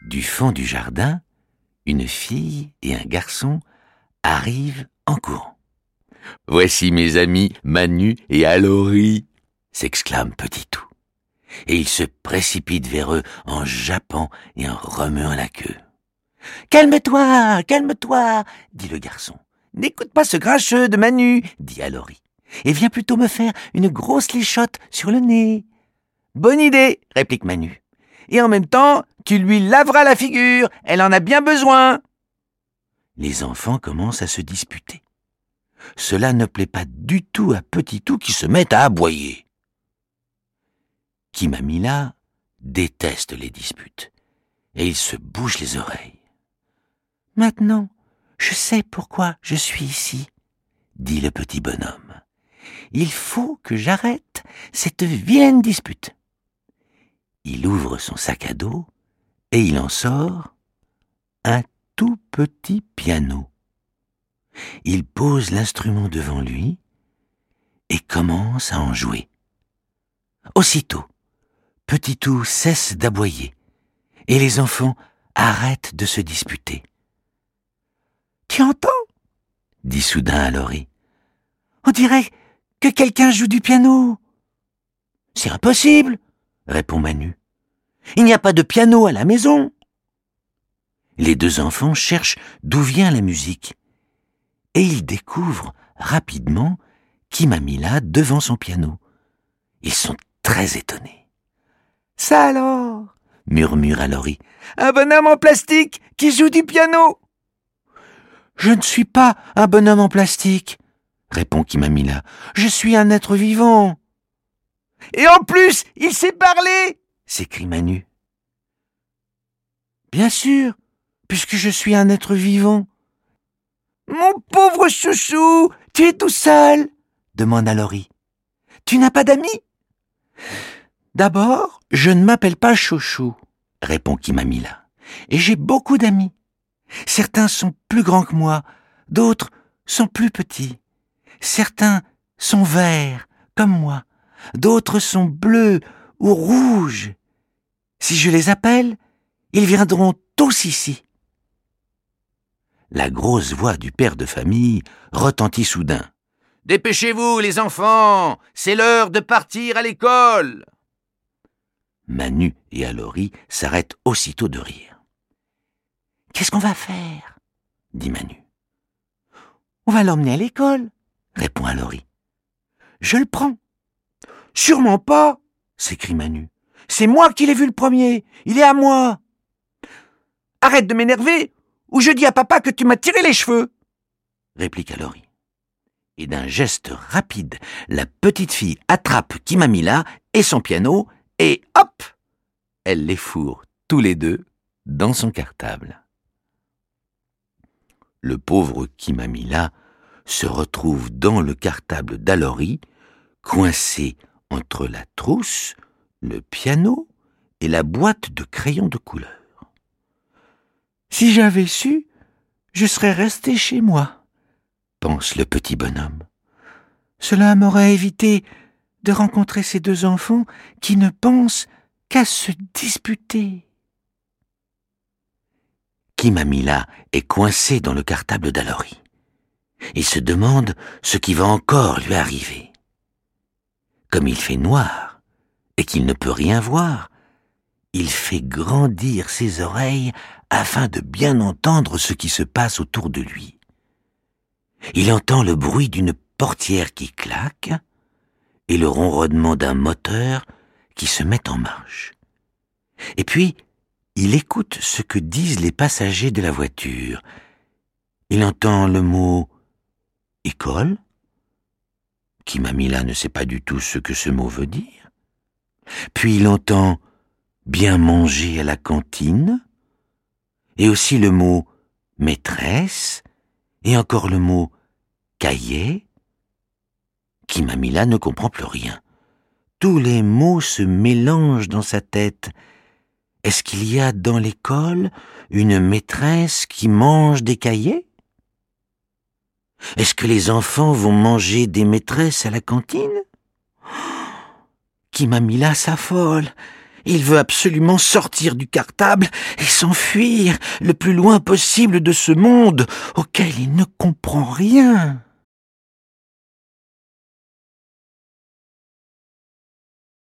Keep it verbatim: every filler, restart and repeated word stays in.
Du fond du jardin, une fille et un garçon arrivent en courant. « Voici mes amis Manu et Alori !» s'exclame Petitou. Et il se précipite vers eux en jappant et en remuant la queue. « Calme-toi, calme-toi !» dit le garçon. « N'écoute pas ce grincheux de Manu !» dit Alori. « Et viens plutôt me faire une grosse lichotte sur le nez. »« Bonne idée !» réplique Manu. « Et en même temps, tu lui laveras la figure, elle en a bien besoin !» Les enfants commencent à se disputer. Cela ne plaît pas du tout à Petitou qui se met à aboyer. Kimamila déteste les disputes et il se bouche les oreilles. « Maintenant, je sais pourquoi je suis ici, » dit le petit bonhomme. « Il faut que j'arrête cette vilaine dispute. » Il ouvre son sac à dos et il en sort un tout petit piano. Il pose l'instrument devant lui et commence à en jouer. Aussitôt, Petitou cesse d'aboyer et les enfants arrêtent de se disputer. « Tu entends ?» dit soudain Alori. « On dirait que quelqu'un joue du piano. »« C'est impossible !» répond Manu. « Il n'y a pas de piano à la maison. » Les deux enfants cherchent d'où vient la musique et ils découvrent rapidement Kimamila devant son piano. Ils sont très étonnés. « Ça alors !» murmure Alori. « Un bonhomme en plastique qui joue du piano !»« Je ne suis pas un bonhomme en plastique !» répond Kimamila. « Je suis un être vivant !»« Et en plus, il sait parler !» s'écrie Manu. « Bien sûr, puisque je suis un être vivant. »« Mon pauvre chouchou, tu es tout seul ?» demande Alori. « Tu n'as pas d'amis ?»« D'abord, je ne m'appelle pas Chouchou, » répond Kimamila. « Et j'ai beaucoup d'amis. Certains sont plus grands que moi, d'autres sont plus petits. Certains sont verts, comme moi, d'autres sont bleus ou rouges. Si je les appelle, ils viendront tous ici. » La grosse voix du père de famille retentit soudain. « Dépêchez-vous, les enfants, c'est l'heure de partir à l'école !» Manu et Alori s'arrêtent aussitôt de rire. « Qu'est-ce qu'on va faire ?» dit Manu. « On va l'emmener à l'école, » répond Alori. « Je le prends. »« Sûrement pas !» s'écrie Manu. « C'est moi qui l'ai vu le premier, il est à moi. »« Arrête de m'énerver, ou je dis à papa que tu m'as tiré les cheveux !» réplique Alori. Et d'un geste rapide, la petite fille attrape Kimamila et son piano, et hop, elle les fourre tous les deux dans son cartable. Le pauvre Kimamila se retrouve dans le cartable d'Alori, coincé entre la trousse, le piano et la boîte de crayons de couleur. « Si j'avais su, je serais resté chez moi, » pense le petit bonhomme. « Cela m'aurait évité de rencontrer ces deux enfants qui ne pensent qu'à se disputer. » Kimamila est coincé dans le cartable d'Alori. Il se demande ce qui va encore lui arriver. Comme il fait noir et qu'il ne peut rien voir, il fait grandir ses oreilles afin de bien entendre ce qui se passe autour de lui. Il entend le bruit d'une portière qui claque et le ronronnement d'un moteur qui se met en marche. Et puis, il écoute ce que disent les passagers de la voiture. Il entend le mot « école ». Kimamila ne sait pas du tout ce que ce mot veut dire. Puis il entend « bien manger à la cantine » et aussi le mot « maîtresse » et encore le mot « cahier ». Kimamila ne comprend plus rien. Tous les mots se mélangent dans sa tête. Est-ce qu'il y a dans l'école une maîtresse qui mange des cahiers ? Est-ce que les enfants vont manger des maîtresses à la cantine ? Kimamila s'affole Il veut absolument sortir du cartable et s'enfuir le plus loin possible de ce monde auquel il ne comprend rien.